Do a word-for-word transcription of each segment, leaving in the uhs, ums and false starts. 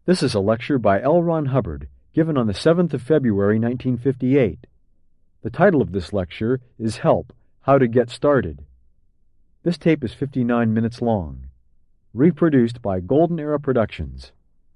This is a lecture by L. Ron Hubbard, given on the seventh of February, nineteen fifty-eight. The title of this lecture is Help, How to Get Started. This tape is fifty-nine minutes long. Reproduced by Golden Era Productions.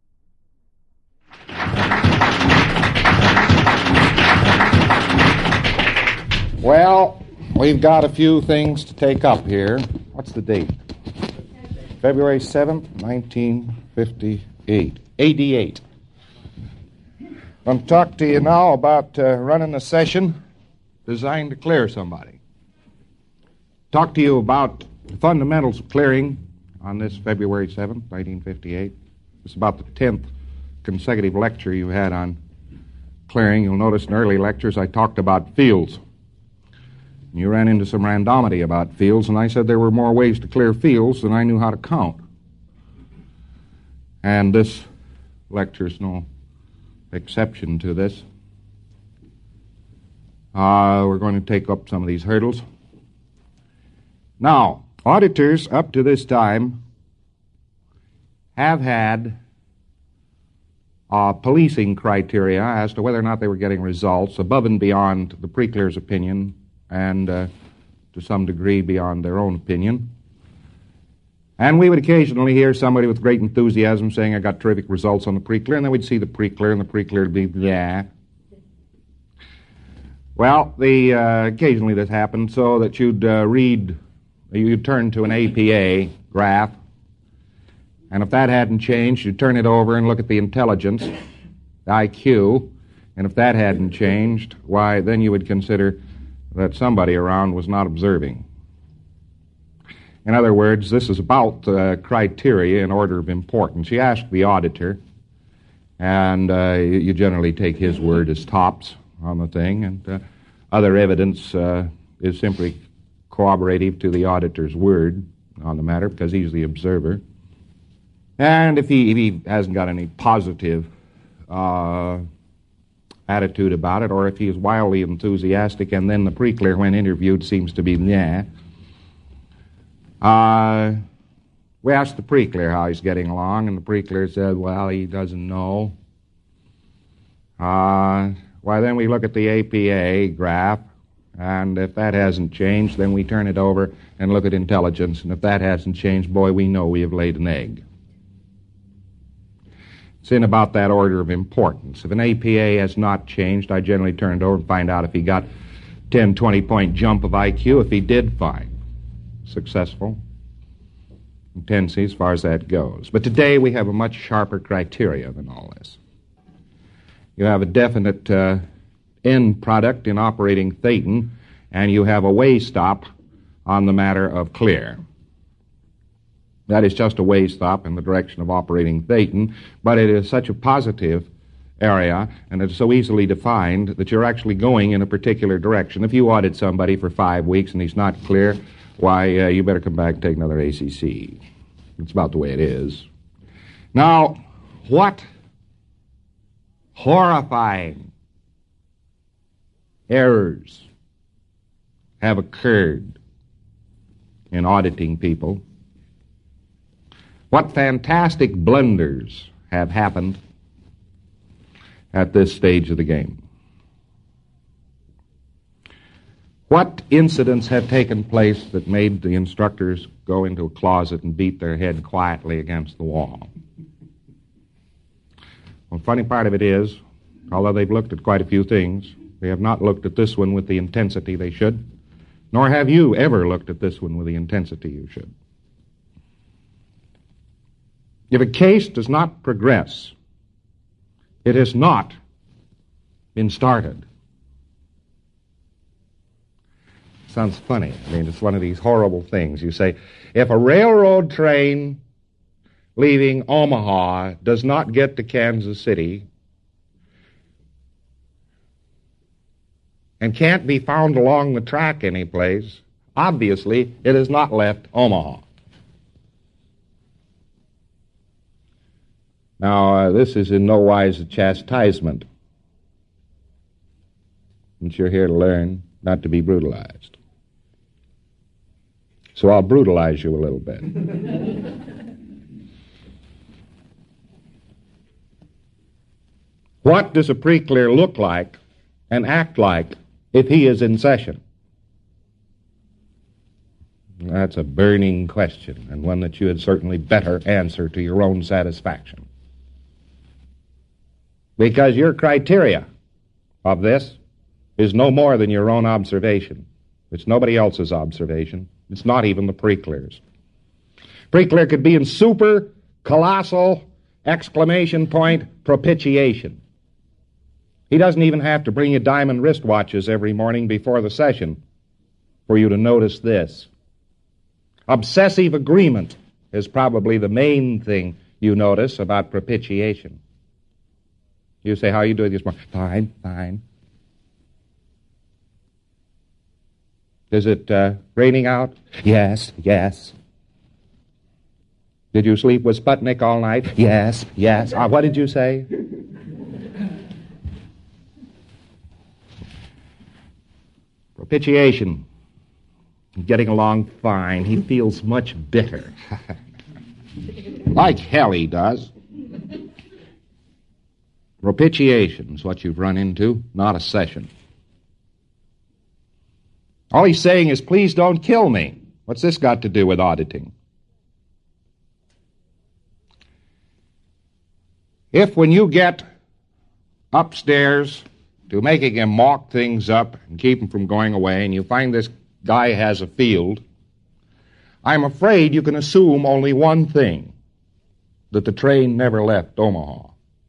Well, we've got a few things to take up here. What's the date? February seventh, nineteen fifty-eight. eighty-eight. I'm going to talk to you now about uh, running a session designed to clear somebody. Talk to you about the fundamentals of clearing on this February seventh, nineteen fifty-eight. It's about the tenth consecutive lecture you had on clearing. You'll notice in early lectures I talked about fields. You ran into some randomity about fields, and I said there were more ways to clear fields than I knew how to count. And this lecture's no exception to this. Uh, we're going to take up some of these hurdles. Now, auditors up to this time have had uh, policing criteria as to whether or not they were getting results above and beyond the pre-clear's opinion and uh, to some degree beyond their own opinion. And we would occasionally hear somebody with great enthusiasm saying, I got terrific results on the pre-clear, and then we'd see the pre-clear, and the pre-clear would be, yeah. Well, the uh, occasionally this happened so that you'd uh, read, you'd turn to an A P A graph, and if that hadn't changed, you'd turn it over and look at the intelligence, the I Q, and if that hadn't changed, why, then you would consider that somebody around was not observing. In other words, this is about uh, criteria in order of importance. You ask the auditor, and uh, you generally take his word as tops on the thing, and uh, other evidence uh, is simply corroborative to the auditor's word on the matter because he's the observer. And if he, if he hasn't got any positive uh, attitude about it, or if he is wildly enthusiastic and then the pre-clear when interviewed seems to be nah, Uh, we asked the pre-clear how he's getting along, and the pre-clear said, well, he doesn't know. Uh, why, then we look at the A P A graph, and if that hasn't changed, then we turn it over and look at intelligence, and if that hasn't changed, boy, we know we have laid an egg. It's in about that order of importance. If an A P A has not changed, I generally turn it over and find out if he got ten, twenty point jump of I Q. If he did, fine. Successful intensity as far as that goes. But today we have a much sharper criteria than all this. You have a definite uh, end product in operating Thetan, and you have a way stop on the matter of clear. That is just a way stop in the direction of operating Thetan, but it is such a positive area, and it's so easily defined that you're actually going in a particular direction. If you audit somebody for five weeks and he's not clear, why, uh, you better come back and take another A C C. It's about the way it is. Now, what horrifying errors have occurred in auditing people? What fantastic blunders have happened at this stage of the game? What incidents have taken place that made the instructors go into a closet and beat their head quietly against the wall? Well, the funny part of it is, although they've looked at quite a few things, they have not looked at this one with the intensity they should, nor have you ever looked at this one with the intensity you should. If a case does not progress, it has not been started. Sounds funny. I mean, it's one of these horrible things. You say, if a railroad train leaving Omaha does not get to Kansas City and can't be found along the track anyplace, obviously it has not left Omaha. Now, uh, this is in no wise a chastisement. Since you're here to learn not to be brutalized. So I'll brutalize you a little bit. What does a pre-clear look like and act like if he is in session? That's a burning question, and one that you had certainly better answer to your own satisfaction. Because your criteria of this is no more than your own observation. It's nobody else's observation. It's not even the pre-clears. Pre-clear could be in super, colossal, exclamation point, propitiation. He doesn't even have to bring you diamond wristwatches every morning before the session for you to notice this. Obsessive agreement is probably the main thing you notice about propitiation. You say, how are you doing this morning? Fine, fine. Is it uh, raining out? Yes, yes. Did you sleep with Sputnik all night? Yes, yes. Uh, what did you say? Propitiation. Getting along fine. He feels much bitter. Like hell he does. Propitiation is what you've run into, not a session. All he's saying is, please don't kill me. What's this got to do with auditing? If when you get upstairs to making him mock things up and keep him from going away, and you find this guy has a field, I'm afraid you can assume only one thing, that the train never left Omaha.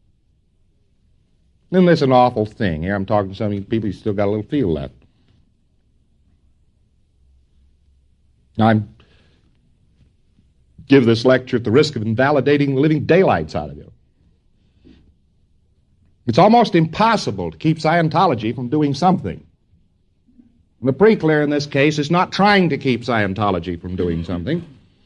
Then there's an awful thing. Here I'm talking to some of you people who still got a little field left. I give this lecture at the risk of invalidating the living daylights out of you. It's almost impossible to keep Scientology from doing something. And the pre-clear in this case is not trying to keep Scientology from doing something.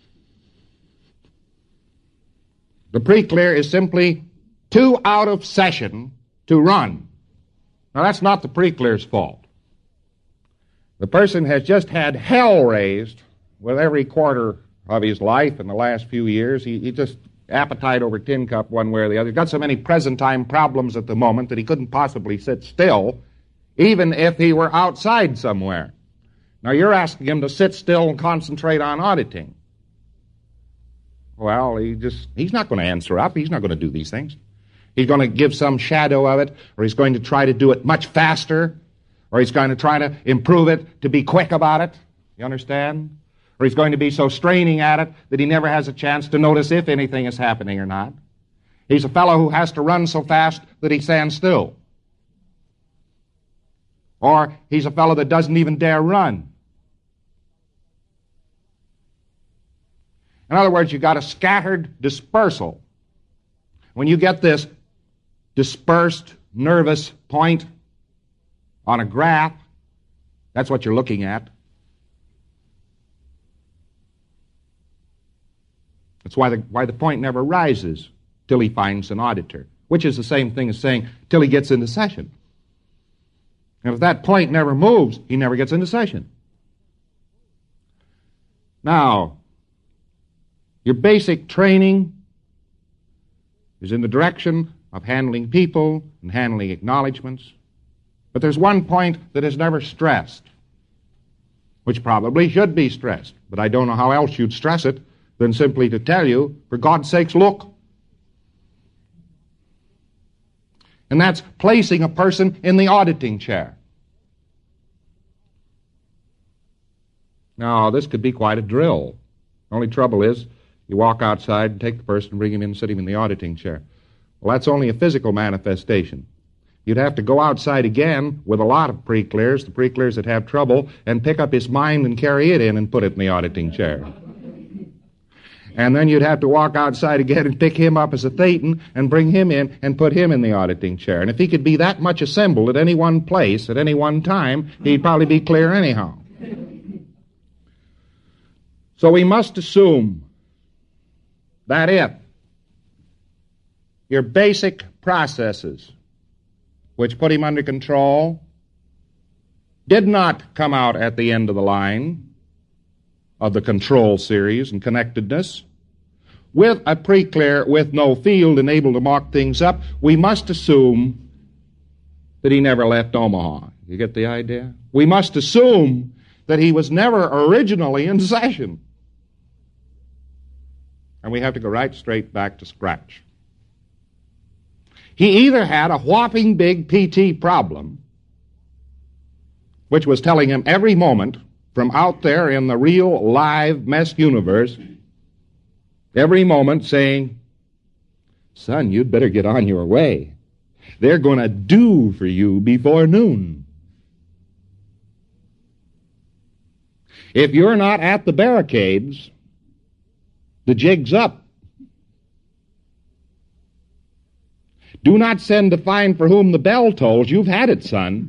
The pre-clear is simply too out of session to run. Now, that's not the pre-clear's fault. The person has just had hell raised with every quarter of his life in the last few years. He, he just appetite over tin cup one way or the other. He's got so many present-time problems at the moment that he couldn't possibly sit still, even if he were outside somewhere. Now, you're asking him to sit still and concentrate on auditing. Well, he just, he's not going to answer up. He's not going to do these things. He's going to give some shadow of it, or he's going to try to do it much faster, or he's going to try to improve it to be quick about it. You understand? Or he's going to be so straining at it that he never has a chance to notice if anything is happening or not. He's a fellow who has to run so fast that he stands still. Or he's a fellow that doesn't even dare run. In other words, you've got a scattered dispersal. When you get this dispersed nervous point on a graph, that's what you're looking at. That's why the, why the point never rises till he finds an auditor, which is the same thing as saying till he gets into session. And if that point never moves, he never gets into session. Now, your basic training is in the direction of handling people and handling acknowledgments. But there's one point that is never stressed, which probably should be stressed, but I don't know how else you'd stress it than simply to tell you, for God's sakes, look. And that's placing a person in the auditing chair. Now, this could be quite a drill. The only trouble is, you walk outside and take the person and bring him in and sit him in the auditing chair. Well, that's only a physical manifestation. You'd have to go outside again with a lot of pre-clears, the pre-clears that have trouble, and pick up his mind and carry it in and put it in the auditing chair. And then you'd have to walk outside again and pick him up as a thetan and bring him in and put him in the auditing chair. And if he could be that much assembled at any one place at any one time, he'd probably be clear anyhow. So we must assume that if your basic processes, which put him under control, did not come out at the end of the line of the control series and connectedness, with a pre-clear with no field and able to mock things up, we must assume that he never left Omaha. You get the idea? We must assume that he was never originally in session. And we have to go right straight back to scratch. He either had a whopping big P T problem, which was telling him every moment from out there in the real, live, mess universe, every moment saying, son, you'd better get on your way. They're going to do for you before noon. If you're not at the barricades, the jig's up. Do not send to find for whom the bell tolls. You've had it, son.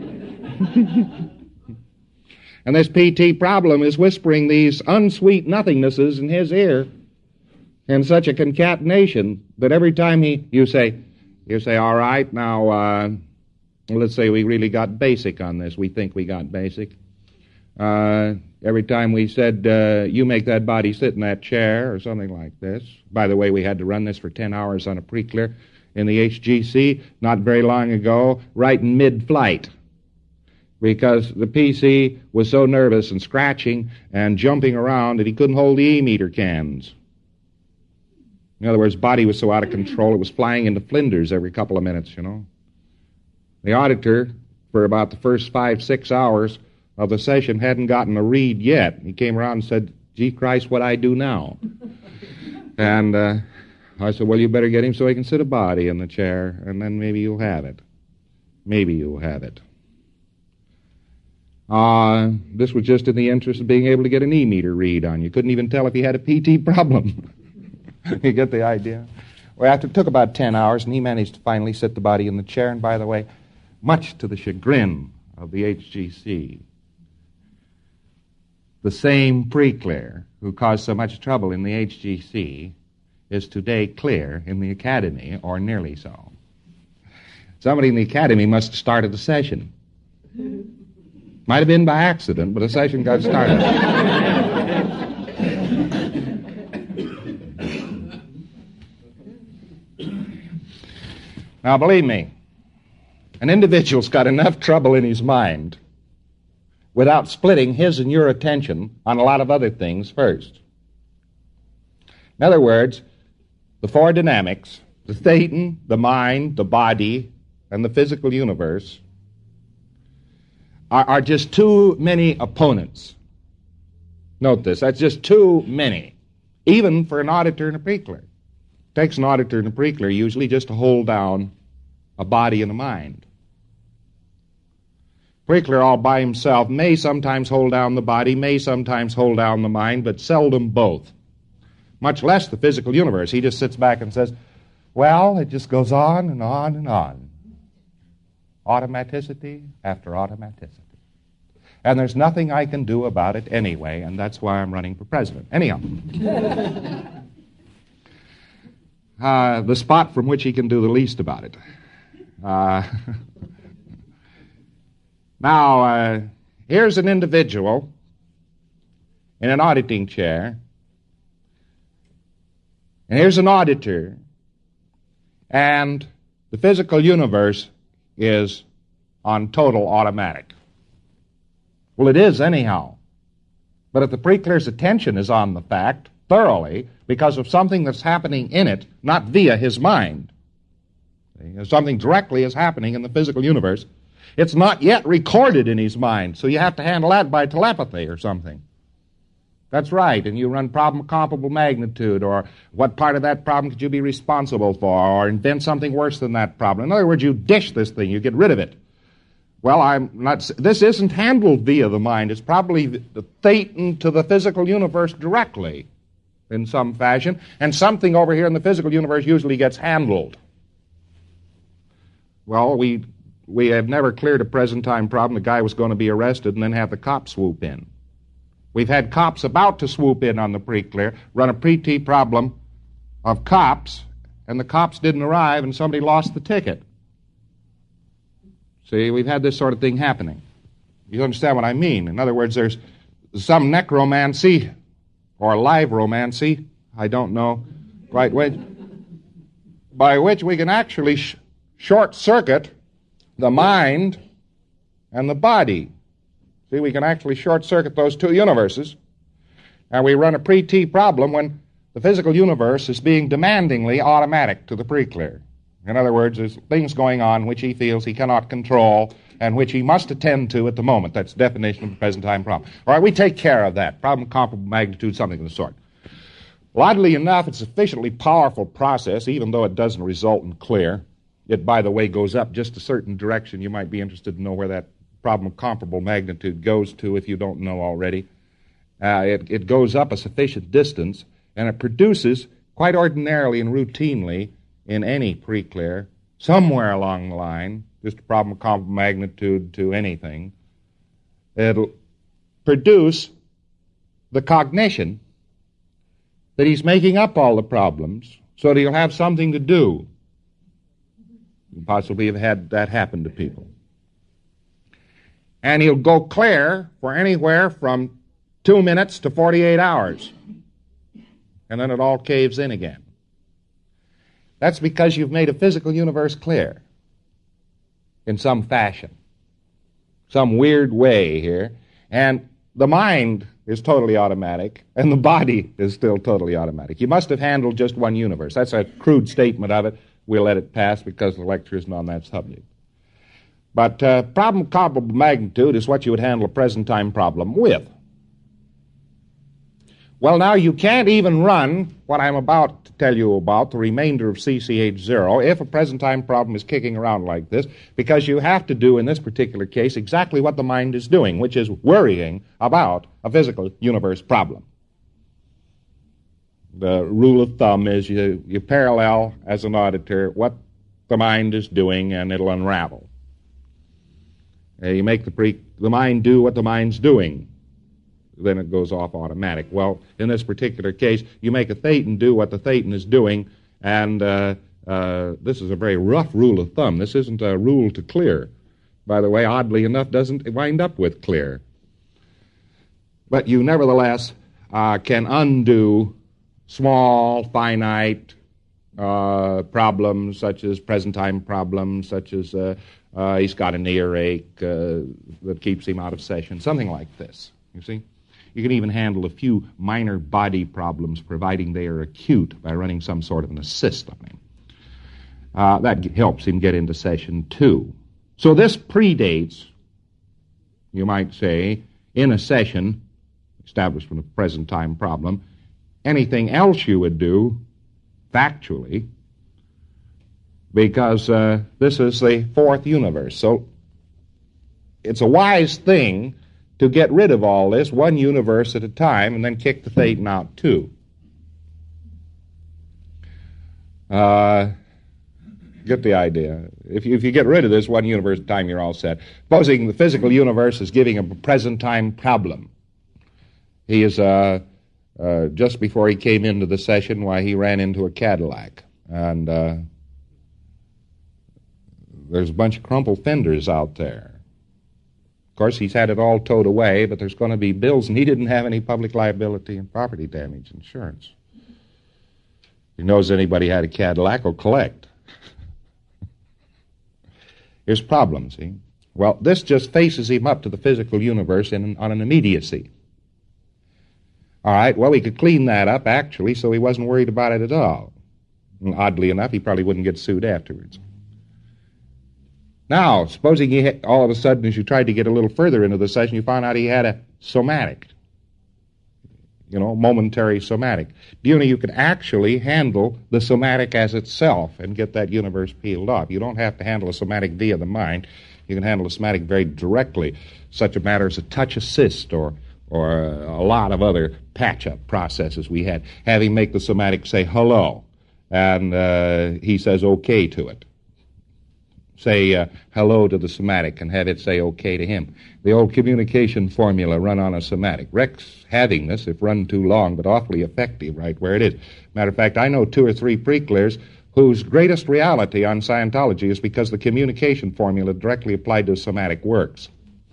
And this P T problem is whispering these unsweet nothingnesses in his ear in such a concatenation that every time he, you say, you say, all right, now, uh, let's say we really got basic on this. We think we got basic. Uh, every time we said, uh, you make that body sit in that chair or something like this. By the way, we had to run this for ten hours on a pre-clear in the H G C not very long ago, right in mid-flight, because the P C was so nervous and scratching and jumping around that he couldn't hold the E-meter cans. In other words, body was so out of control, it was flying into flinders every couple of minutes, you know. The auditor, for about the first five, six hours of the session, hadn't gotten a read yet. He came around and said, gee Christ, what I do now? And uh, I said, well, you better get him so he can sit a body in the chair, and then maybe you'll have it. Maybe you'll have it. Uh, this was just in the interest of being able to get an E-meter read on you. Couldn't even tell if he had a P T problem. You get the idea? Well, after it took about ten hours, and he managed to finally sit the body in the chair, and by the way, much to the chagrin of the H G C, the same pre-clear who caused so much trouble in the H G C is today clear in the Academy, or nearly so. Somebody in the Academy must have started the session. Might have been by accident, but the session got started. Now, believe me, an individual's got enough trouble in his mind without splitting his and your attention on a lot of other things first. In other words, the four dynamics, the thetan, the mind, the body, and the physical universe, are, are just too many opponents. Note this, that's just too many, even for an auditor and a pre-clear. It takes an auditor and a pre-clear usually just to hold down a body and a mind. Pre-clear all by himself may sometimes hold down the body, may sometimes hold down the mind, but seldom both. Much less the physical universe. He just sits back and says, well, it just goes on and on and on. Automaticity after automaticity. And there's nothing I can do about it anyway, and that's why I'm running for president. Anyhow. Uh, the spot from which he can do the least about it. Uh, now, uh, here's an individual in an auditing chair, and here's an auditor, and the physical universe is on total automatic. Well, it is anyhow. But if the pre-clear's attention is on the fact thoroughly, because of something that's happening in it, not via his mind. Something directly is happening in the physical universe. It's not yet recorded in his mind, so you have to handle that by telepathy or something. That's right, and you run problem of comparable magnitude, or what part of that problem could you be responsible for, or invent something worse than that problem. In other words, you dish this thing, you get rid of it. Well, I'm not. This isn't handled via the mind. It's probably the thetan to the physical universe directly, in some fashion, and something over here in the physical universe usually gets handled. Well, we we have never cleared a present-time problem. The guy was going to be arrested and then have the cops swoop in. We've had cops about to swoop in on the pre-clear, run a P T problem of cops, and the cops didn't arrive and somebody lost the ticket. See, we've had this sort of thing happening. You understand what I mean? In other words, there's some necromancy or live romancy, I don't know quite which, by which we can actually sh- short-circuit the mind and the body. See, we can actually short-circuit those two universes, and we run a pre-T problem when the physical universe is being demandingly automatic to the pre-clear. In other words, there's things going on which he feels he cannot control and which he must attend to at the moment. That's the definition of the present time problem. All right, we take care of that. Problem comparable magnitude, something of the sort. Well, oddly enough, it's a sufficiently powerful process, even though it doesn't result in clear. It, by the way, goes up just a certain direction. You might be interested to know where that problem of comparable magnitude goes to if you don't know already. Uh, it, it goes up a sufficient distance, and it produces, quite ordinarily and routinely, in any pre-clear, somewhere along the line, just a problem of comparable magnitude to anything, it'll produce the cognition that he's making up all the problems so that he'll have something to do. You possibly have had that happen to people. And he'll go clear for anywhere from two minutes to forty-eight hours. And then it all caves in again. That's because you've made a physical universe clear in some fashion, some weird way here. And the mind is totally automatic, and the body is still totally automatic. You must have handled just one universe. That's a crude statement of it. We'll let it pass because the lecture isn't on that subject. But uh, problem comparable magnitude is what you would handle a present time problem with. Well, now, you can't even run what I'm about to tell you about, the remainder of C C H zero, if a present-time problem is kicking around like this, because you have to do, in this particular case, exactly what the mind is doing, which is worrying about a physical universe problem. The rule of thumb is you, you parallel, as an auditor, what the mind is doing, and it'll unravel. Uh, you make the, pre- the mind do what the mind's doing. Then it goes off automatic. Well, in this particular case, you make a thetan do what the thetan is doing, and uh, uh, this is a very rough rule of thumb. This isn't a rule to clear. By the way, oddly enough, doesn't wind up with clear. But you nevertheless uh, can undo small, finite uh, problems, such as present-time problems, such as uh, uh, he's got an earache uh, that keeps him out of session, something like this, you see. You can even handle a few minor body problems, providing they are acute, by running some sort of an assist on him. Uh, that helps him get into session two. So this predates, you might say, in a session established from a present time problem, anything else you would do, factually, because uh, this is the fourth universe. So it's a wise thing to get rid of all this, one universe at a time, and then kick the thetan out too. Uh, get the idea. If you, if you get rid of this one universe at a time, you're all set. Supposing the physical universe is giving a present-time problem. He is, uh, uh, just before he came into the session, why, he ran into a Cadillac. And uh, there's a bunch of crumpled fenders out there. Of course, he's had it all towed away, but there's going to be bills, and he didn't have any public liability and property damage insurance. He knows anybody had a Cadillac will collect. Here's problem, see? Well, this just faces him up to the physical universe in, on an immediacy. All right, well, we could clean that up, actually, so he wasn't worried about it at all. And oddly enough, he probably wouldn't get sued afterwards. Now, supposing he had, all of a sudden, as you tried to get a little further into the session, you found out he had a somatic, you know, momentary somatic. Do you know you could actually handle the somatic as itself and get that universe peeled off? You don't have to handle a somatic via the mind. You can handle a somatic very directly, such a matter as a touch assist or or a lot of other patch-up processes we had. Have him make the somatic say hello, and uh, he says okay to it. Say uh, hello to the somatic and have it say okay to him. The old communication formula run on a somatic. Rex having this, if run too long, but awfully effective right where it is. Matter of fact, I know two or three pre-clears whose greatest reality on Scientology is because the communication formula directly applied to somatic works.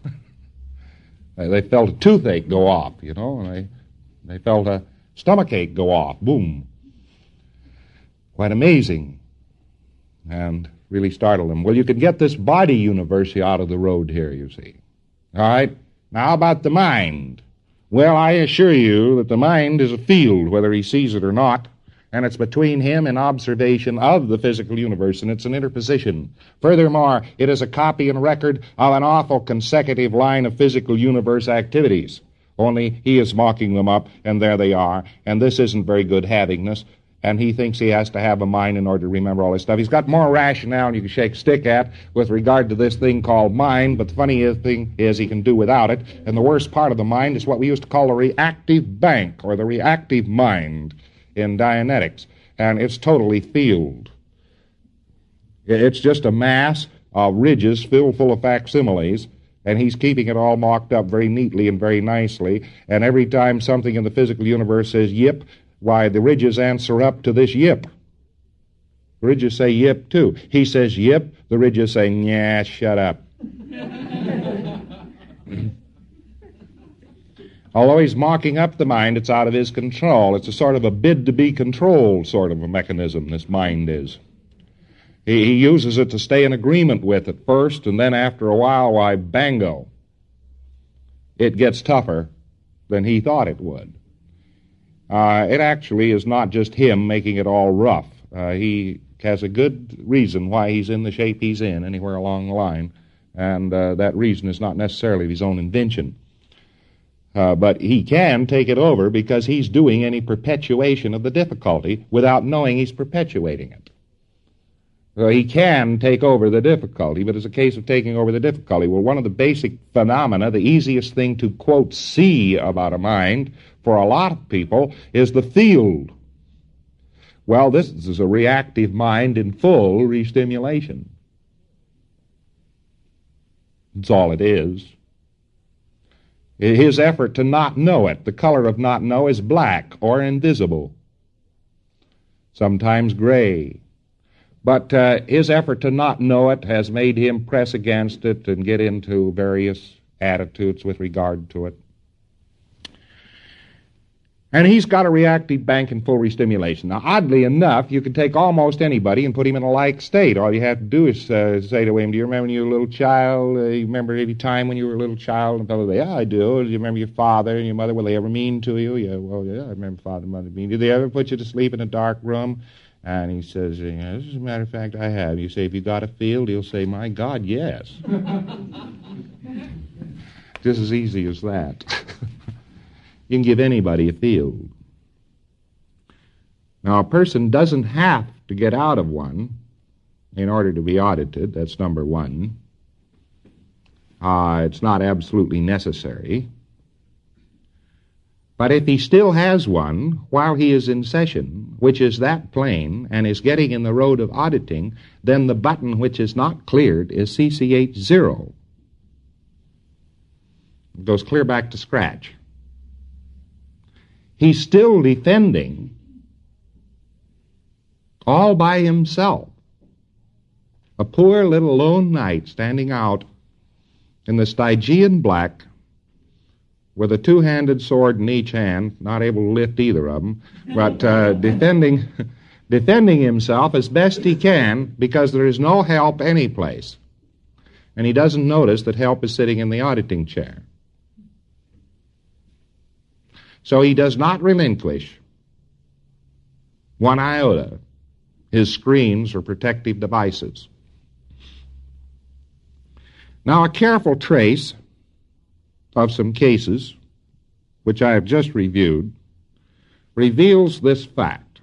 They felt a toothache go off, you know, and they, they felt a stomachache go off. Boom. Quite amazing. And really startled him. Well, you could get this body universe out of the road here, you see. All right? Now, how about the mind? Well, I assure you that the mind is a field, whether he sees it or not, and it's between him and observation of the physical universe, and it's an interposition. Furthermore, it is a copy and record of an awful consecutive line of physical universe activities. Only he is mocking them up, and there they are, and this isn't very good havingness, and he thinks he has to have a mind in order to remember all this stuff. He's got more rationale than you can shake a stick at with regard to this thing called mind, but the funny thing is he can do without it, and the worst part of the mind is what we used to call the reactive bank, or the reactive mind in Dianetics, and it's totally field. It's just a mass of ridges filled full of facsimiles, and he's keeping it all mocked up very neatly and very nicely, and every time something in the physical universe says yip, why, the ridges answer up to this yip. The ridges say yip, too. He says yip, the ridges say, nah, shut up. Although he's mocking up the mind, it's out of his control. It's a sort of a bid-to-be controlled sort of a mechanism, this mind is. He, he uses it to stay in agreement with at first, and then after a while, why, bango, it gets tougher than he thought it would. Uh, it actually is not just him making it all rough. Uh, he has a good reason why he's in the shape he's in anywhere along the line, and uh, that reason is not necessarily of his own invention. Uh, but he can take it over because he's doing any perpetuation of the difficulty without knowing he's perpetuating it. So he can take over the difficulty, but it's a case of taking over the difficulty. Well, one of the basic phenomena, the easiest thing to, quote, see about a mind for a lot of people is the field. Well, this is a reactive mind in full restimulation. That's all it is. His effort to not know it, the color of not know, is black or invisible, sometimes gray. But uh, his effort to not know it has made him press against it and get into various attitudes with regard to it. And he's got a reactive bank in full restimulation. Now, oddly enough, you can take almost anybody and put him in a like state. All you have to do is uh, say to him, do you remember when you were a little child? Uh, you remember any time when you were a little child? And the fellow will say, yeah, I do. Do you remember your father and your mother? Were they ever mean to you? Yeah, well, yeah, I remember father and mother mean. Did they ever put you to sleep in a dark room? And he says, yeah, as a matter of fact, I have. You say, have you got a field? He'll say, my God, yes. Just as easy as that. You can give anybody a field. Now, a person doesn't have to get out of one in order to be audited. That's number one. Uh, it's not absolutely necessary. But if he still has one while he is in session, which is that plain, and is getting in the road of auditing, then the button which is not cleared is C C H zero. It goes clear back to scratch. He's still defending all by himself. A poor little lone knight standing out in the Stygian black with a two-handed sword in each hand, not able to lift either of them, but uh, defending, defending himself as best he can because there is no help anyplace. And he doesn't notice that help is sitting in the auditing chair. So he does not relinquish one iota his screens or protective devices. Now, a careful trace of some cases, which I have just reviewed, reveals this fact.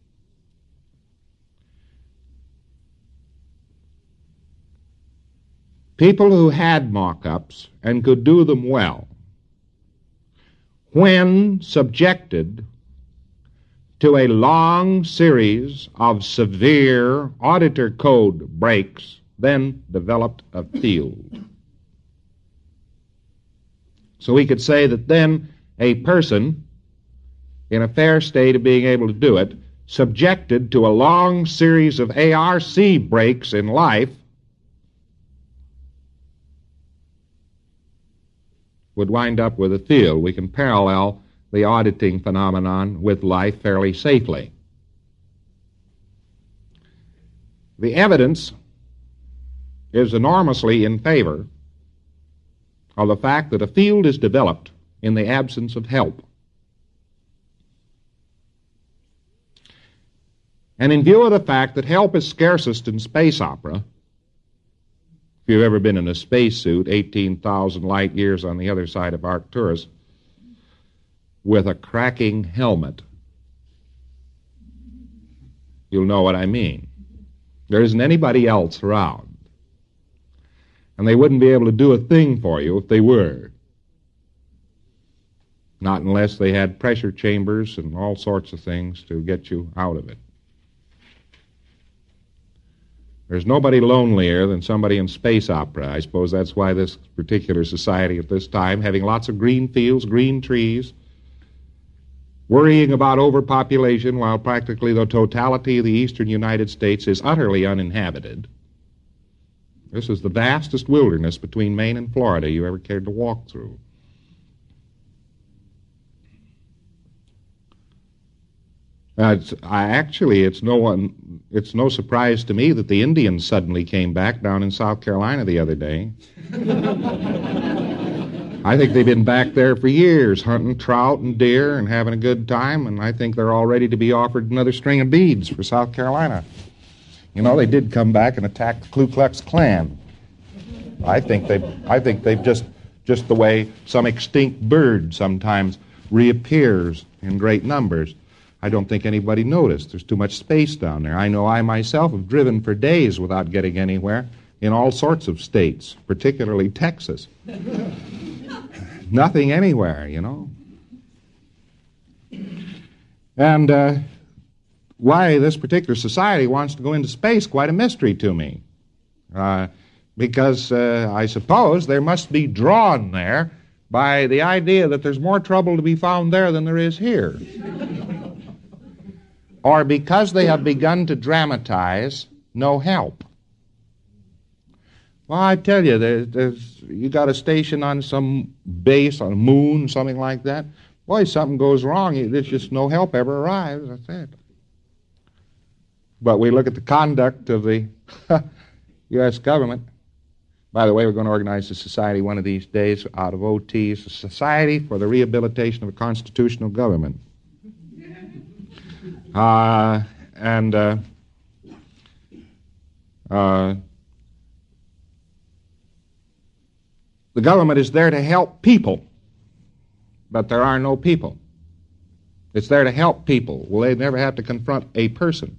People who had mock-ups and could do them well, when subjected to a long series of severe auditor code breaks, then developed a field. So we could say that then a person in a fair state of being able to do it, subjected to a long series of A R C breaks in life, would wind up with a field. We can parallel the auditing phenomenon with life fairly safely. The evidence is enormously in favor of the fact that a field is developed in the absence of help. And in view of the fact that help is scarcest in space opera, if you've ever been in a spacesuit, eighteen thousand light years on the other side of Arcturus, with a cracking helmet, you'll know what I mean. There isn't anybody else around. And they wouldn't be able to do a thing for you if they were. Not unless they had pressure chambers and all sorts of things to get you out of it. There's nobody lonelier than somebody in space opera. I suppose that's why this particular society at this time, having lots of green fields, green trees, worrying about overpopulation while practically the totality of the eastern United States is utterly uninhabited. This is the vastest wilderness between Maine and Florida you ever cared to walk through. Uh, it's, I, actually, it's no one, it's no surprise to me that the Indians suddenly came back down in South Carolina the other day. I think they've been back there for years, hunting trout and deer and having a good time, and I think they're all ready to be offered another string of beads for South Carolina. You know, they did come back and attack the Ku Klux Klan. I think they, I think they've just, just the way some extinct bird sometimes reappears in great numbers. I don't think anybody noticed. There's too much space down there. I know I myself have driven for days without getting anywhere in all sorts of states, particularly Texas. Nothing anywhere, you know. And uh, why this particular society wants to go into space, quite a mystery to me. Uh, because uh, I suppose there must be drawn there by the idea that there's more trouble to be found there than there is here. Or because they have begun to dramatize no help. Well, I tell you, there's, there's, you got a station on some base, on a moon, something like that. Boy, something goes wrong. There's just no help ever arrives. That's it. But we look at the conduct of the U S government. By the way, we're going to organize a society one of these days out of O Ts, a Society for the Rehabilitation of a Constitutional Government. Uh, and uh, uh, the government is there to help people, but there are no people. It's there to help people. Well, they never have to confront a person.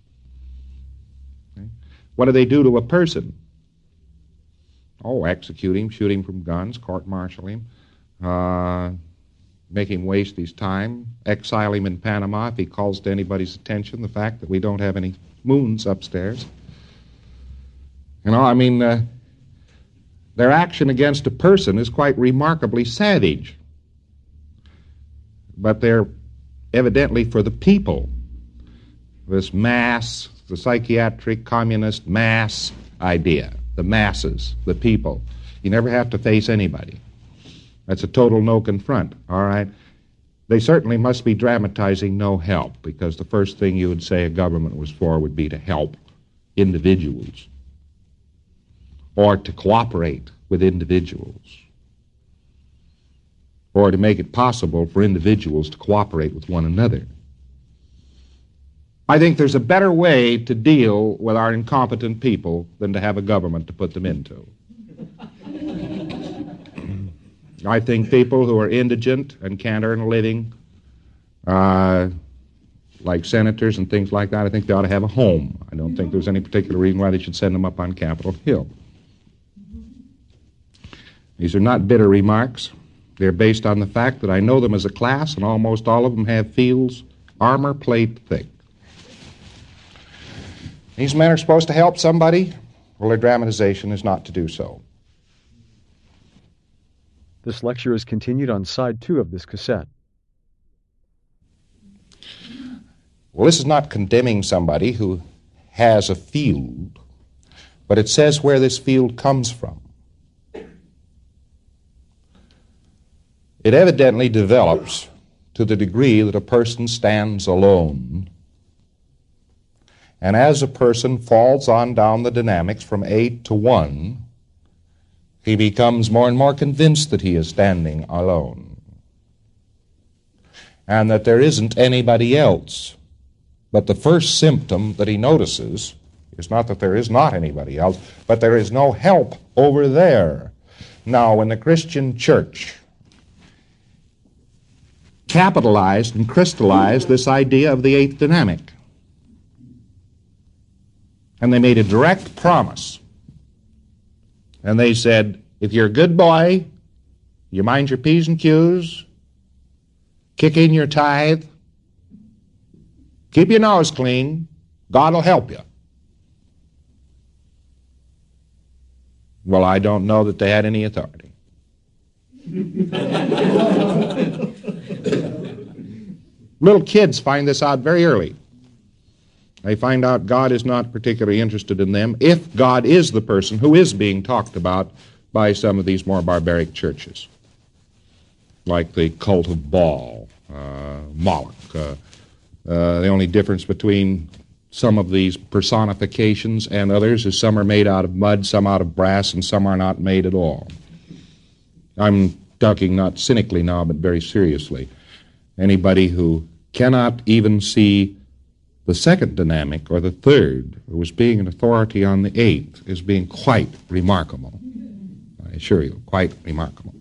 Okay. What do they do to a person? Oh, execute him, shoot him from guns, court-martial him, uh, make him waste his time, exile him in Panama if he calls to anybody's attention the fact that we don't have any moons upstairs. You know, I mean, uh, their action against a person is quite remarkably savage. But they're evidently for the people. This mass, the psychiatric communist mass idea, the masses, the people. You never have to face anybody. That's a total no confront, all right? They certainly must be dramatizing no help, because the first thing you would say a government was for would be to help individuals or to cooperate with individuals or to make it possible for individuals to cooperate with one another. I think there's a better way to deal with our incompetent people than to have a government to put them into. I think people who are indigent and can't earn a living, uh, like senators and things like that, I think they ought to have a home. I don't think there's any particular reason why they should send them up on Capitol Hill. These are not bitter remarks. They're based on the fact that I know them as a class, and almost all of them have fields armor plate thick. These men are supposed to help somebody. Well, their dramatization is not to do so. This lecture is continued on side two of this cassette. Well, this is not condemning somebody who has a field, but it says where this field comes from. It evidently develops to the degree that a person stands alone And as a person falls on down the dynamics from eight to one, he becomes more and more convinced that he is standing alone, and that there isn't anybody else. But the first symptom that he notices is not that there is not anybody else, but there is no help over there. Now, when the Christian church capitalized and crystallized this idea of the eighth dynamic, and they made a direct promise, and they said, if you're a good boy, you mind your P's and Q's, kick in your tithe, keep your nose clean, God will help you. Well, I don't know that they had any authority. Little kids find this out very early. They find out God is not particularly interested in them if God is the person who is being talked about by some of these more barbaric churches, like the cult of Baal, uh, Moloch. Uh, uh, the only difference between some of these personifications and others is some are made out of mud, some out of brass, and some are not made at all. I'm talking not cynically now, but very seriously. Anybody who cannot even see the second dynamic or the third, who was being an authority on the eighth, is being quite remarkable. I assure you, quite remarkable.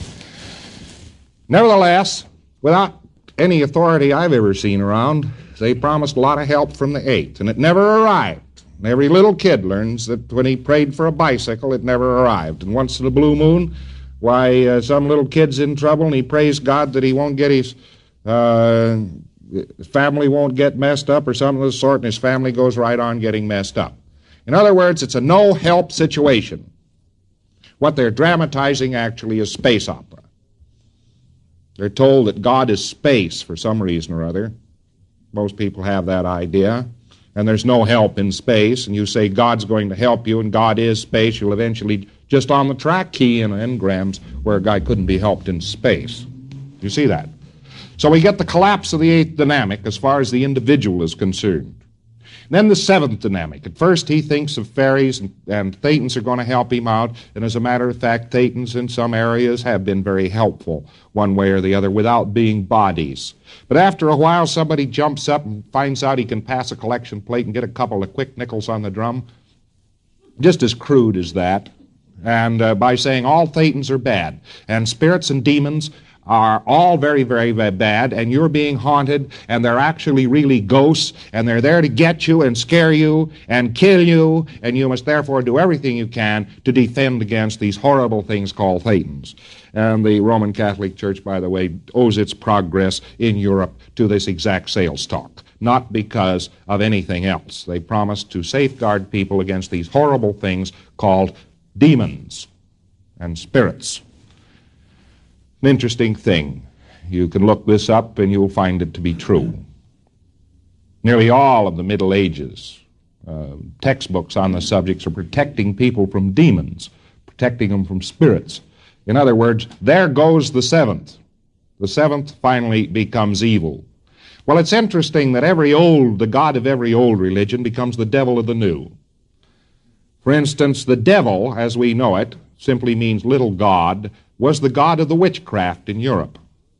Nevertheless, without any authority I've ever seen around, they promised a lot of help from the eighth, and it never arrived. And every little kid learns that when he prayed for a bicycle, it never arrived. And once in a blue moon, why, uh, some little kid's in trouble, and he prays God that he won't get his... Uh, his family won't get messed up or something of the sort, and his family goes right on getting messed up. In other words, it's a no-help situation. What they're dramatizing actually is space opera. They're told that God is space for some reason or other. Most people have that idea. And there's no help in space, and you say God's going to help you, and God is space. You'll eventually, just on the track, key in engrams where a guy couldn't be helped in space. You see that? So we get the collapse of the eighth dynamic as far as the individual is concerned. Then the seventh dynamic. At first he thinks of fairies and, and Thetans are going to help him out, and as a matter of fact, Thetans in some areas have been very helpful one way or the other without being bodies. But after a while somebody jumps up and finds out he can pass a collection plate and get a couple of quick nickels on the drum, just as crude as that, and uh, by saying all Thetans are bad, and spirits and demons are all very, very, very bad, and you're being haunted, and they're actually really ghosts, and they're there to get you and scare you and kill you, and you must therefore do everything you can to defend against these horrible things called Thetans. And the Roman Catholic Church, by the way, owes its progress in Europe to this exact sales talk, not because of anything else. They promised to safeguard people against these horrible things called demons and spirits. An interesting thing. You can look this up and you'll find it to be true. Nearly all of the Middle Ages uh, textbooks on the subjects are protecting people from demons, protecting them from spirits. In other words, there goes the seventh. The seventh finally becomes evil. Well, it's interesting that every old, the god of every old religion becomes the devil of the new. For instance, the devil, as we know it, simply means little god, was the god of the witchcraft in Europe.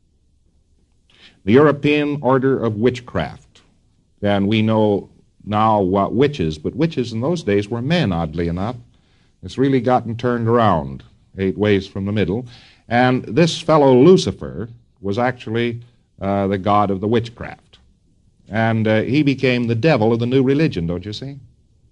The European order of witchcraft. And we know now what witches, but witches in those days were men, oddly enough. It's really gotten turned around eight ways from the middle. And this fellow Lucifer was actually uh, the god of the witchcraft. And uh, he became the devil of the new religion, don't you see?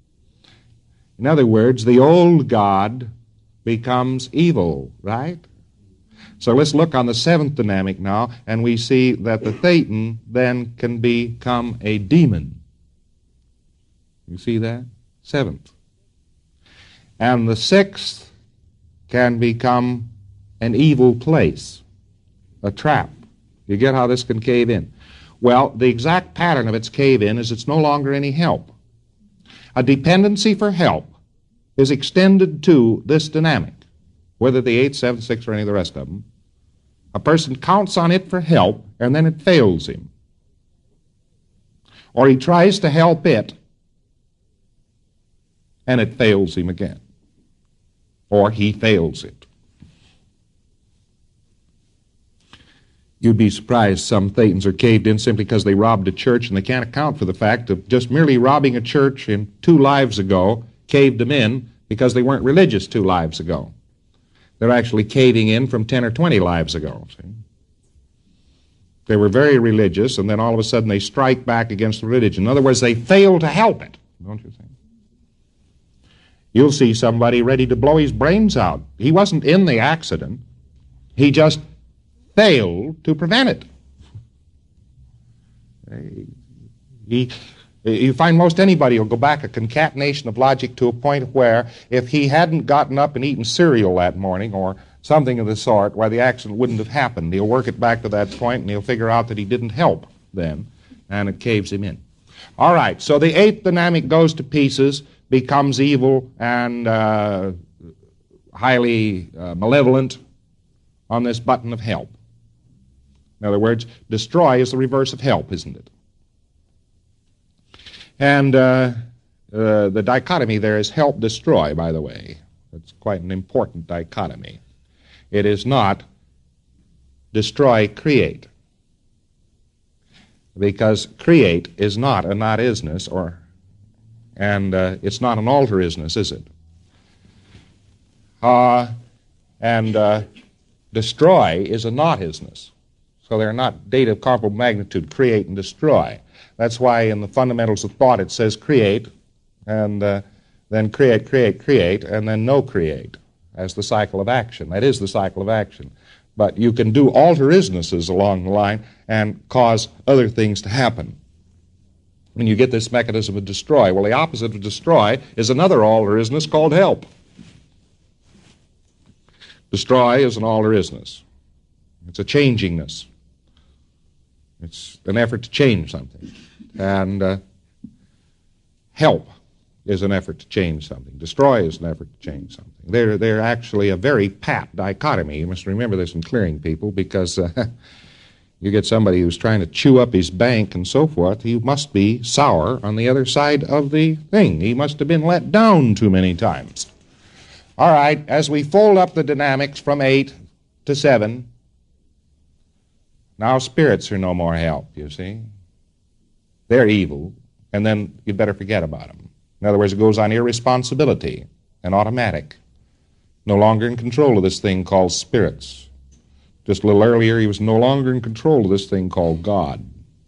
In other words, the old god becomes evil, right? So let's look on the seventh dynamic now, and we see that the Thetan then can become a demon. You see that? Seventh. And the sixth can become an evil place, a trap. You get how this can cave in? Well, the exact pattern of its cave-in is it's no longer any help. A dependency for help is extended to this dynamic, whether the eighth, seventh, sixth, or any of the rest of them. A person counts on it for help, and then it fails him. Or he tries to help it, and it fails him again. Or he fails it. You'd be surprised some Thetans are caved in simply because they robbed a church, and they can't account for the fact of just merely robbing a church in two lives ago caved them in because they weren't religious two lives ago. They're actually caving in from ten or twenty lives ago. See? They were very religious, and then all of a sudden they strike back against the religion. In other words, they fail to help it, don't you think? You'll see somebody ready to blow his brains out. He wasn't in the accident. He just failed to prevent it. He, you find most anybody will go back a concatenation of logic to a point where if he hadn't gotten up and eaten cereal that morning or something of the sort, why the accident wouldn't have happened. He'll work it back to that point and he'll figure out that he didn't help then, and it caves him in. All right, so the eighth dynamic goes to pieces, becomes evil and uh, highly uh, malevolent on this button of help. In other words, destroy is the reverse of help, isn't it? And uh, uh, the dichotomy there is help-destroy, by the way. That's quite an important dichotomy. It is not destroy-create. Because create is not a not-isness, or, and uh, it's not an alter-isness, is it? Uh, and uh, destroy is a not-isness. So they're not data of comparable magnitude, create and destroy. That's why in the fundamentals of thought it says create, and uh, then create, create, create, and then no create as the cycle of action. That is the cycle of action. But you can do alter-isnesses along the line and cause other things to happen. When you get this mechanism of destroy, well, the opposite of destroy is another alter-isness called help. Destroy is an alter-isness. It's a changingness. It's an effort to change something. And uh, help is an effort to change something. Destroy is an effort to change something. They're, they're actually a very pat dichotomy. You must remember this in clearing people, because uh, you get somebody who's trying to chew up his bank and so forth, he must be sour on the other side of the thing. He must have been let down too many times. All right, as we fold up the dynamics from eight to seven, now spirits are no more help, you see. They're evil, and then you'd better forget about them. In other words, it goes on irresponsibility and automatic. No longer in control of this thing called spirits. Just a little earlier, he was no longer in control of this thing called God.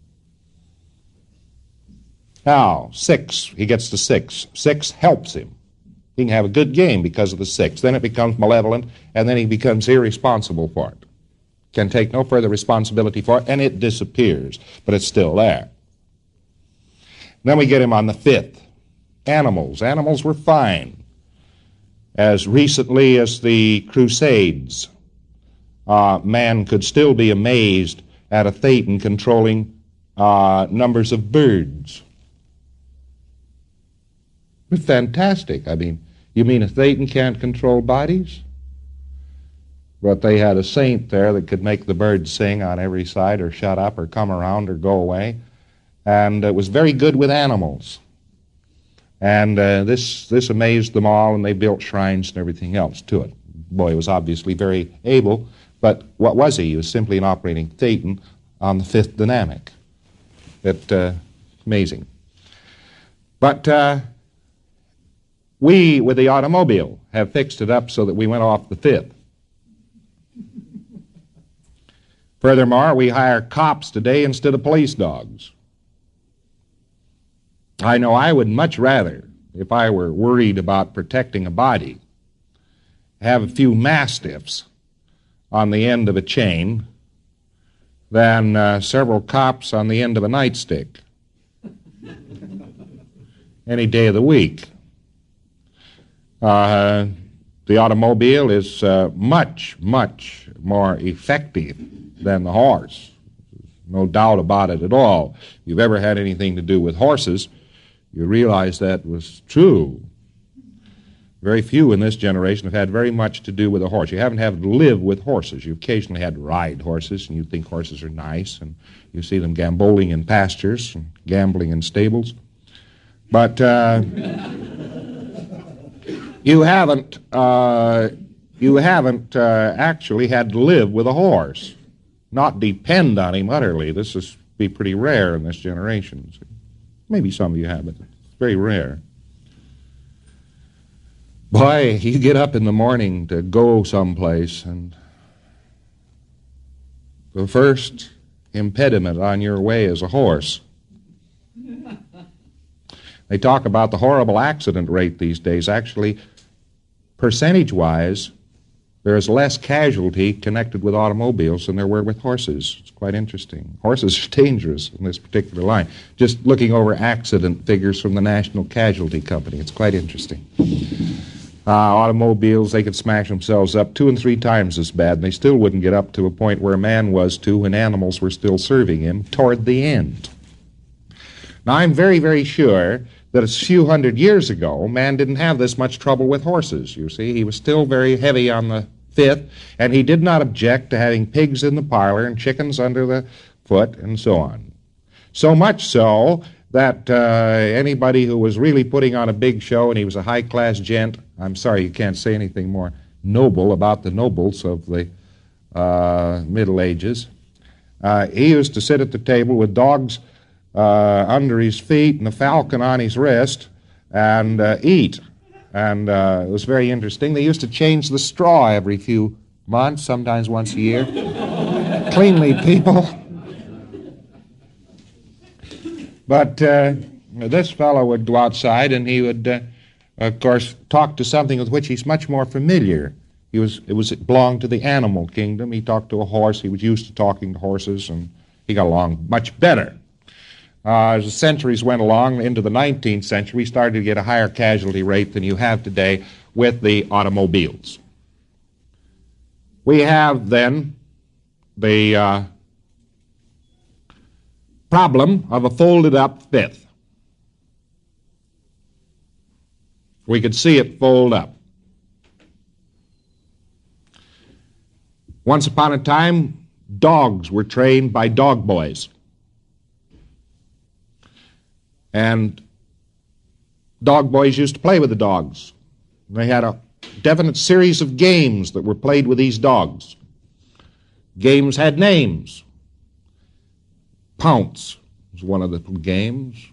Now, six, he gets to six. Six helps him. He can have a good game because of the six. Then it becomes malevolent, and then he becomes irresponsible for it. Can take no further responsibility for it, and it disappears, but it's still there. Then we get him on the fifth. Animals. Animals were fine. As recently as the Crusades, uh, man could still be amazed at a Thetan controlling uh, numbers of birds. It's fantastic. I mean, you mean a Thetan can't control bodies? But they had a saint there that could make the birds sing on every side or shut up or come around or go away. And it was very good with animals. And uh, this this amazed them all, and they built shrines and everything else to it. Boy was obviously very able, but what was he? He was simply an operating Thetan on the fifth dynamic. It, uh, amazing. But uh, we, with the automobile, have fixed it up so that we went off the fifth. Furthermore, we hire cops today instead of police dogs. I know I would much rather, if I were worried about protecting a body, have a few mastiffs on the end of a chain than uh, several cops on the end of a nightstick any day of the week. Uh, the automobile is uh, much, much more effective than the horse. No doubt about it at all. If you've ever had anything to do with horses, you realize that was true. Very few in this generation have had very much to do with a horse. You haven't had to live with horses. You occasionally had to ride horses, and you think horses are nice, and you see them gamboling in pastures, and gambling in stables. But uh, You haven't, uh, you haven't uh, actually had to live with a horse, not depend on him utterly. This is be pretty rare in this generation. Maybe some of you have, but it's very rare. Boy, you get up in the morning to go someplace, and the first impediment on your way is a horse. They talk about the horrible accident rate these days. Actually, percentage-wise, there is less casualty connected with automobiles than there were with horses. It's quite interesting. Horses are dangerous in this particular line. Just looking over accident figures from the National Casualty Company, it's quite interesting. Uh, automobiles, they could smash themselves up two and three times as bad, and they still wouldn't get up to a point where a man was to when animals were still serving him toward the end. Now, I'm very, very sure that a few hundred years ago, man didn't have this much trouble with horses, you see. He was still very heavy on the fifth, and he did not object to having pigs in the parlor and chickens under the foot and so on. So much so that uh, anybody who was really putting on a big show, and he was a high-class gent, I'm sorry, you can't say anything more noble about the nobles of the uh, Middle Ages. Uh, he used to sit at the table with dogs uh, under his feet and a falcon on his wrist and uh, eat. And uh, it was very interesting. They used to change the straw every few months, sometimes once a year. Cleanly people. But uh, this fellow would go outside and he would, uh, of course, talk to something with which he's much more familiar. He was, it was it belonged to the animal kingdom. He talked to a horse. He was used to talking to horses, and he got along much better. Uh, as the centuries went along into the nineteenth century, we started to get a higher casualty rate than you have today with the automobiles. We have then the uh, problem of a folded-up fifth. We could see it fold up. Once upon a time, dogs were trained by dog boys. And dog boys used to play with the dogs. They had a definite series of games that were played with these dogs. Games had names. Pounce was one of the games.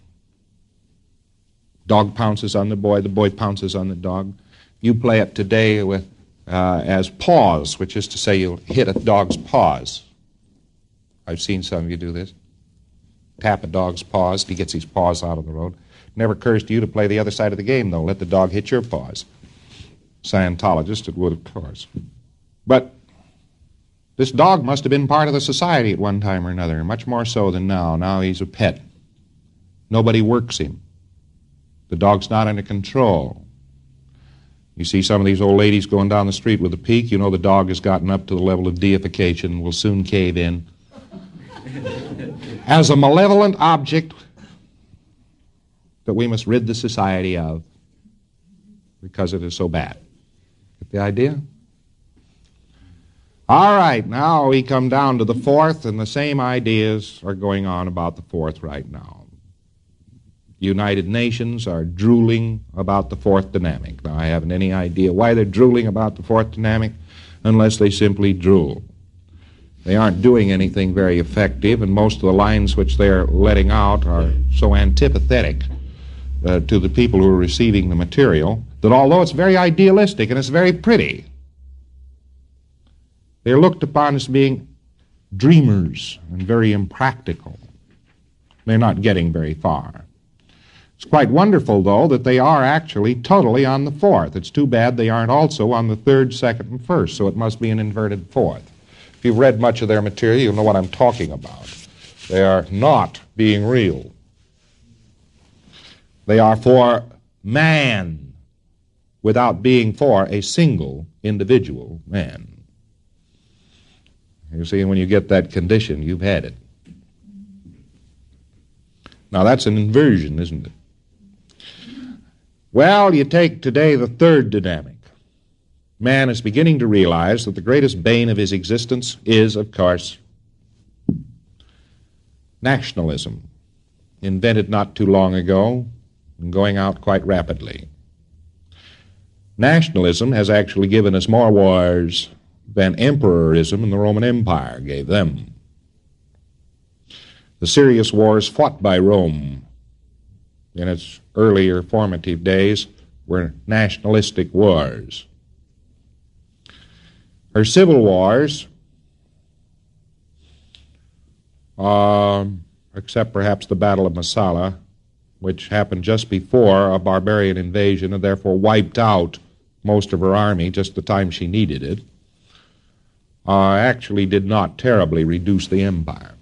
Dog pounces on the boy, the boy pounces on the dog. You play it today with uh, as paws, which is to say you'll hit a dog's paws. I've seen some of you do this. Tap a dog's paws, he gets his paws out of the road. It never occurs to you to play the other side of the game, though. Let the dog hit your paws. Scientologist, it would, of course. But this dog must have been part of the society at one time or another, much more so than now. Now he's a pet. Nobody works him. The dog's not under control. You see some of these old ladies going down the street with a peek, you know the dog has gotten up to the level of deification and will soon cave in. As a malevolent object that we must rid the society of because it is so bad. Get the idea? All right, now we come down to the fourth, and the same ideas are going on about the fourth right now. United Nations are drooling about the fourth dynamic. Now, I haven't any idea why they're drooling about the fourth dynamic unless they simply drool. They aren't doing anything very effective, and most of the lines which they're letting out are so antipathetic uh, to the people who are receiving the material that although it's very idealistic and it's very pretty, they're looked upon as being dreamers and very impractical. They're not getting very far. It's quite wonderful, though, that they are actually totally on the fourth. It's too bad they aren't also on the third, second, and first, so it must be an inverted fourth. If you've read much of their material, you'll know what I'm talking about. They are not being real. They are for man without being for a single individual man. You see, when you get that condition, you've had it. Now, that's an inversion, isn't it? Well, you take today the third dynamic. Man is beginning to realize that the greatest bane of his existence is, of course, nationalism, invented not too long ago and going out quite rapidly. Nationalism has actually given us more wars than emperorism in the Roman Empire gave them. The serious wars fought by Rome in its earlier formative days were nationalistic wars. Her civil wars, uh, except perhaps the Battle of Massala, which happened just before a barbarian invasion and therefore wiped out most of her army just the time she needed it, uh, actually did not terribly reduce the empire.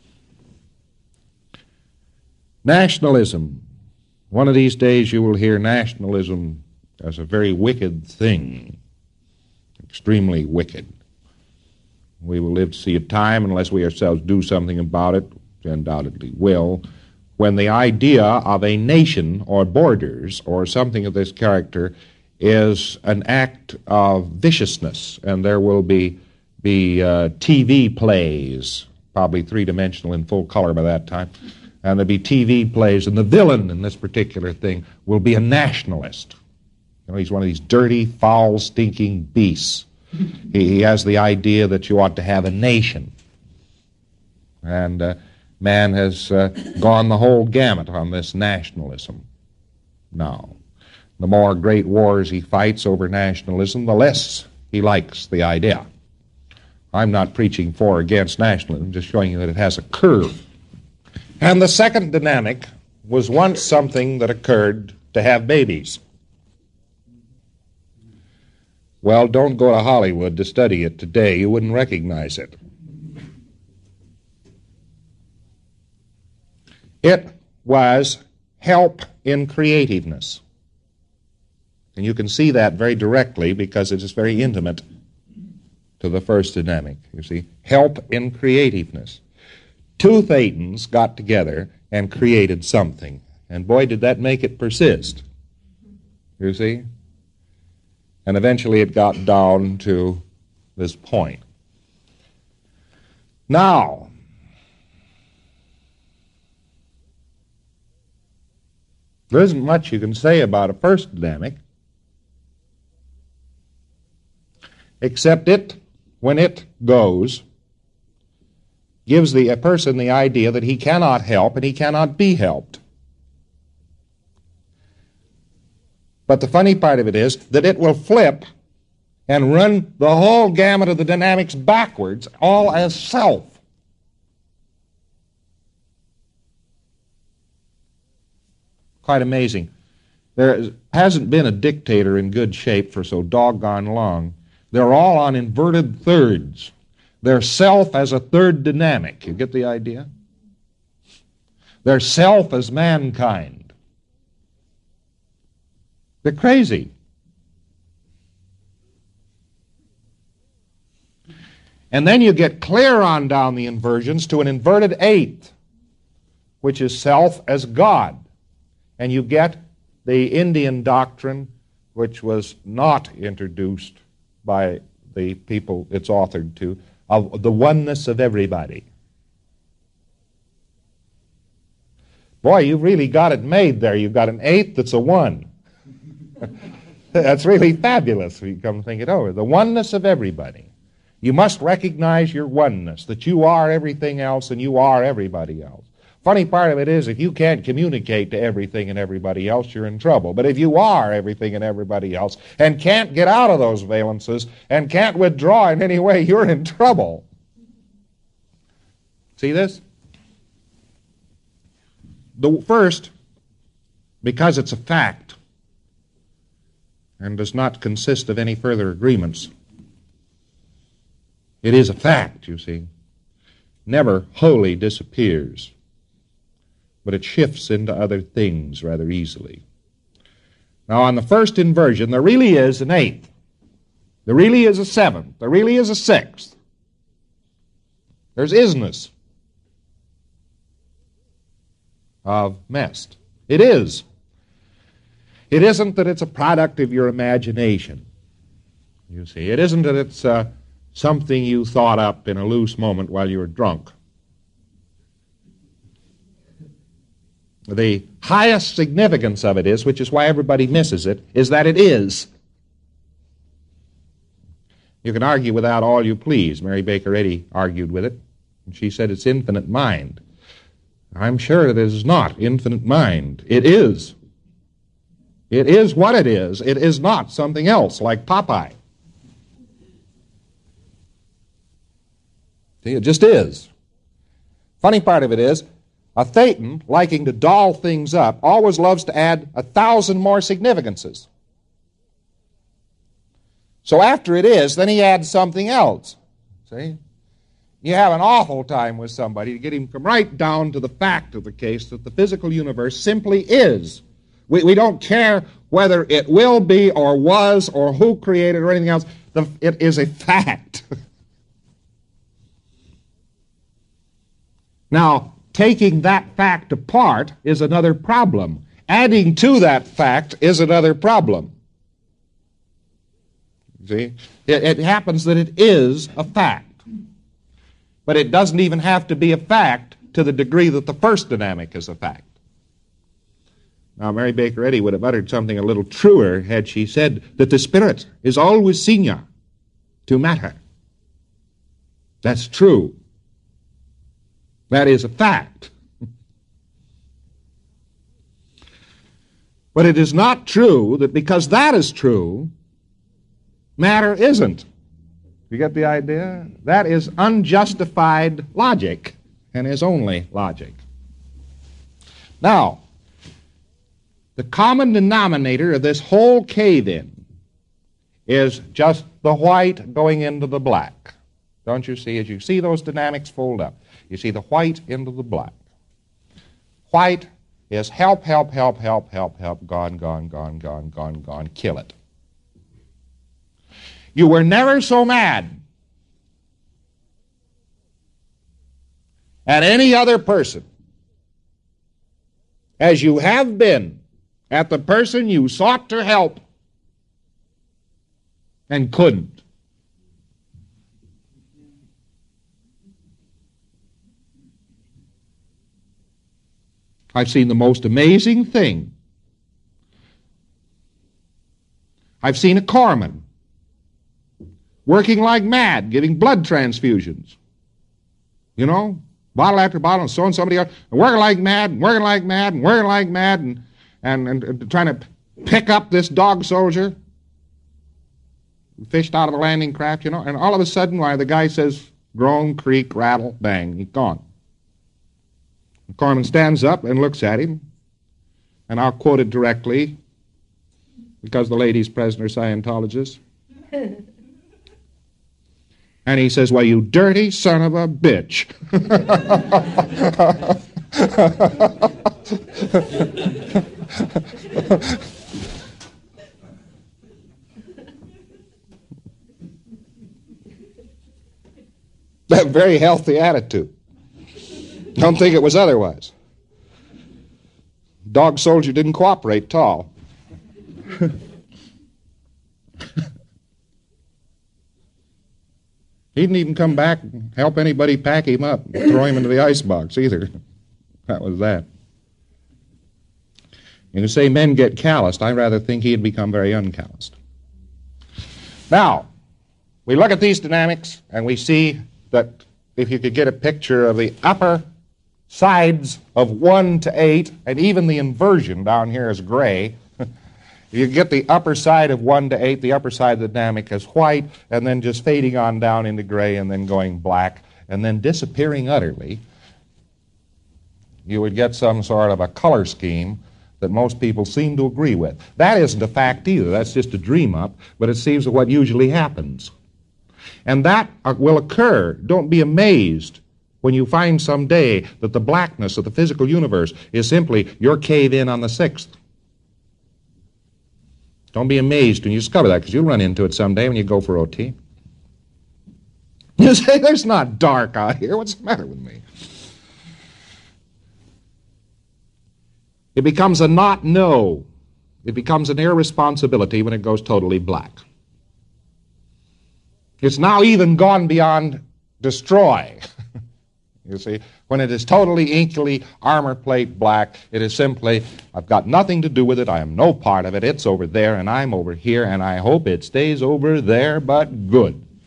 Nationalism. One of these days you will hear nationalism as a very wicked thing, extremely wicked. We will live to see a time, unless we ourselves do something about it, we undoubtedly will, when the idea of a nation or borders or something of this character is an act of viciousness, and there will be, be uh, T V plays, probably three-dimensional in full color by that time, and there'll be T V plays, and the villain in this particular thing will be a nationalist. You know, he's one of these dirty, foul, stinking beasts. He, he has the idea that you ought to have a nation. And uh, man has uh, gone the whole gamut on this nationalism. Now, the more great wars he fights over nationalism, the less he likes the idea. I'm not preaching for or against nationalism, just showing you that it has a curve. And the second dynamic was once something that occurred to have babies. Well, don't go to Hollywood to study it today. You wouldn't recognize it. It was help in creativeness. And you can see that very directly because it is very intimate to the first dynamic. You see, help in creativeness. Two Thetans got together and created something. And boy, did that make it persist. You see? And eventually it got down to this point. Now, there isn't much you can say about a first dynamic, except it, when it goes, gives the a person the idea that he cannot help and he cannot be helped. But the funny part of it is that it will flip and run the whole gamut of the dynamics backwards, all as self. Quite amazing. There hasn't been a dictator in good shape for so doggone long. They're all on inverted thirds. They're self as a third dynamic. You get the idea? They're self as mankind. They're crazy. And then you get clear on down the inversions to an inverted eighth, which is self as God. And you get the Indian doctrine, which was not introduced by the people it's authored to, of the oneness of everybody. Boy, you've really got it made there. You've got an eighth that's a one. That's really fabulous when you come to think it over. The oneness of everybody. You must recognize your oneness, that you are everything else and you are everybody else. Funny part of it is, if you can't communicate to everything and everybody else, you're in trouble. But if you are everything and everybody else and can't get out of those valences and can't withdraw in any way, you're in trouble. See this? The first, because it's a fact and does not consist of any further agreements. It is a fact, you see. Never wholly disappears, but it shifts into other things rather easily. Now, on the first inversion, there really is an eighth. There really is a seventh. There really is a sixth. There's isness of Mest. It is. It isn't that it's a product of your imagination, you see. It isn't that it's uh, something you thought up in a loose moment while you were drunk. The highest significance of it is, which is why everybody misses it, is that it is. You can argue with that all you please. Mary Baker Eddy argued with it, and she said it's infinite mind. I'm sure it is not infinite mind. It is. It is what it is. It is not something else like Popeye. See, it just is. Funny part of it is, a Thetan, liking to doll things up, always loves to add a thousand more significances. So after it is, then he adds something else. See? You have an awful time with somebody to get him to come right down to the fact of the case that the physical universe simply is. We, we don't care whether it will be or was or who created or anything else. The, it is a fact. Now, taking that fact apart is another problem. Adding to that fact is another problem. See? It, it happens that it is a fact. But it doesn't even have to be a fact to the degree that the first dynamic is a fact. Now, Mary Baker Eddy would have uttered something a little truer had she said that the spirit is always senior to matter. That's true. That is a fact. But it is not true that because that is true, matter isn't. You get the idea? That is unjustified logic and is only logic. Now, the common denominator of this whole cave-in is just the white going into the black. Don't you see? As you see those dynamics fold up, you see the white into the black. White is help, help, help, help, help, help, gone, gone, gone, gone, gone, gone, kill it. You were never so mad at any other person as you have been at the person you sought to help and couldn't. I've seen the most amazing thing. I've seen a corpsman working like mad, giving blood transfusions. You know, bottle after bottle, and so and somebody else, and working like mad, and working like mad, and working like mad, and, and, and, and trying to pick up this dog soldier who fished out of a landing craft, you know, and all of a sudden, why, the guy says, groan, creak, rattle, bang, he's gone. The corpsman stands up and looks at him, and I'll quote it directly, because the lady's present are Scientologists. And he says, well, you dirty son of a bitch. That very healthy attitude. Don't think it was otherwise. Dog soldier didn't cooperate at all. He didn't even come back and help anybody pack him up and throw him into the icebox either. That was that. You can say men get calloused. I rather think he had become very uncalloused. Now, we look at these dynamics and we see that if you could get a picture of the upper sides of one to eight, and even the inversion down here is gray. If you get the upper side of one to eight, the upper side of the dynamic is white, and then just fading on down into gray, and then going black, and then disappearing utterly, you would get some sort of a color scheme that most people seem to agree with. That isn't a fact either. That's just a dream up, but it seems what usually happens. And that will occur. Don't be amazed when you find someday that the blackness of the physical universe is simply your cave-in on the sixth. Don't be amazed when you discover that, because you'll run into it someday when you go for O T. You say, there's not dark out here. What's the matter with me? It becomes a not know. It becomes an irresponsibility when it goes totally black. It's now even gone beyond destroy. You see, when it is totally, inky, armor plate black, it is simply, I've got nothing to do with it, I am no part of it, it's over there and I'm over here, and I hope it stays over there, but good.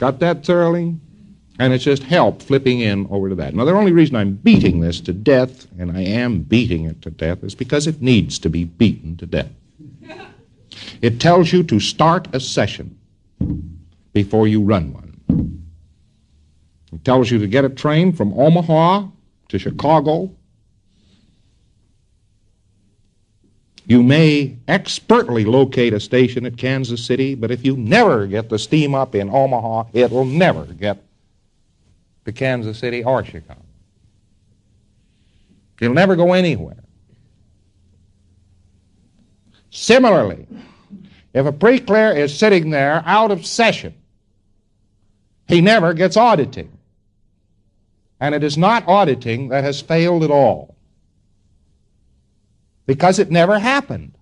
Got that thoroughly? And it's just help flipping in over to that. Now, the only reason I'm beating this to death, and I am beating it to death, is because it needs to be beaten to death. It tells you to start a session before you run one. It tells you to get a train from Omaha to Chicago. You may expertly locate a station at Kansas City, but if you never get the steam up in Omaha, it will never get to Kansas City or Chicago. It'll never go anywhere. Similarly, if a pre-clear is sitting there out of session, he never gets auditing. And it is not auditing that has failed at all, because it never happened.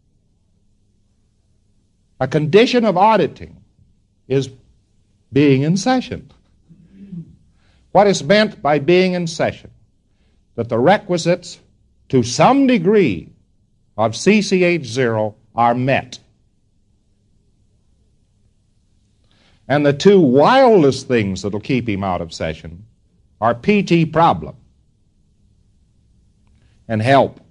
A condition of auditing is being in session. What is meant by being in session? That the requisites to some degree of C C H zero are met. And the two wildest things that will keep him out of session are P T problem and help.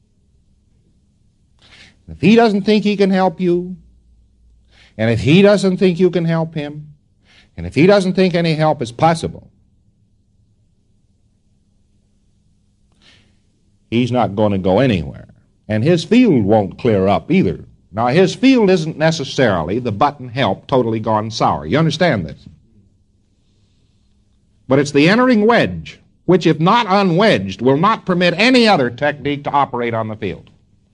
If he doesn't think he can help you, and if he doesn't think you can help him, and if he doesn't think any help is possible, he's not going to go anywhere. And his field won't clear up either. Now, his field isn't necessarily the button help totally gone sour. You understand this? But it's the entering wedge, which, if not unwedged, will not permit any other technique to operate on the field.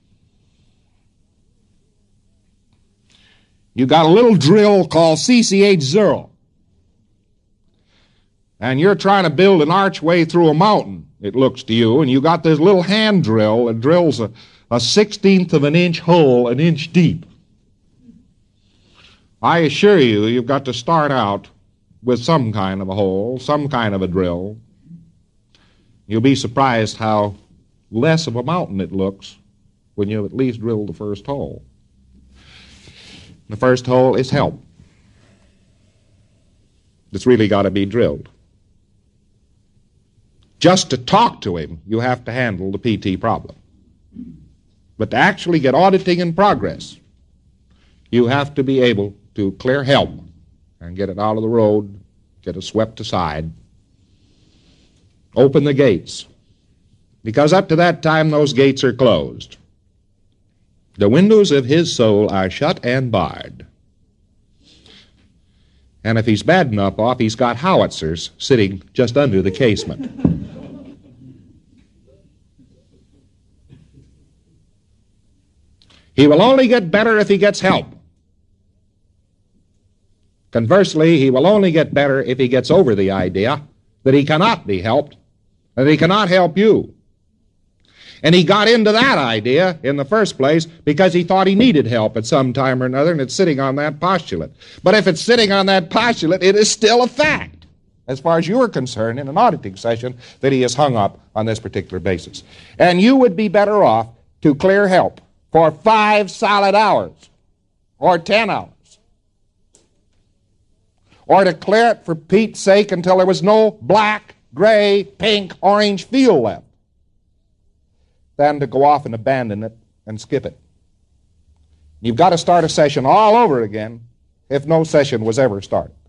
You got a little drill called C C H zero. And you're trying to build an archway through a mountain, it looks to you, and you got this little hand drill that drills a, a sixteenth of an inch hole an inch deep. I assure you, you've got to start out with some kind of a hole, some kind of a drill. You'll be surprised how less of a mountain it looks when you at least drill the first hole. The first hole is help. It's really got to be drilled. Just to talk to him, you have to handle the P T problem. But to actually get auditing in progress, you have to be able to clear help and get it out of the road, get it swept aside, open the gates. Because up to that time, those gates are closed. The windows of his soul are shut and barred. And if he's bad enough off, he's got howitzers sitting just under the casement. He will only get better if he gets help. Conversely, he will only get better if he gets over the idea that he cannot be helped, that he cannot help you. And he got into that idea in the first place because he thought he needed help at some time or another, and it's sitting on that postulate. But if it's sitting on that postulate, it is still a fact, as far as you are concerned, in an auditing session, that he is hung up on this particular basis. And you would be better off to clear help for five solid hours, or ten hours, or to clear it for Pete's sake until there was no black, gray, pink, orange field left, than to go off and abandon it and skip it. You've got to start a session all over again if no session was ever started.